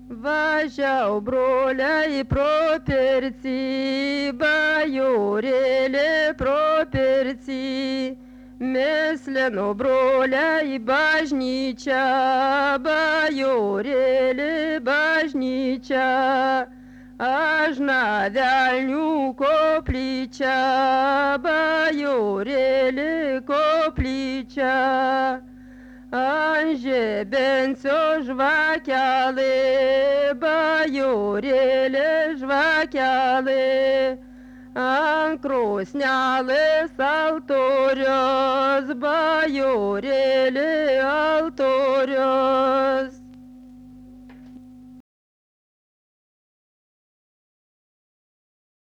Važiau broliai pro Pirtį, bajorėlė pro Pirtį. Mesleno broliai bažnyčia, bajorėlė bažnyčia. Aš Navelnių koplyčia, bajorėlė koplyčia. Ant žebencio žvakelė, bajorėlė žvakelė. Ant krosnelės altorius, bajorėlė altorius.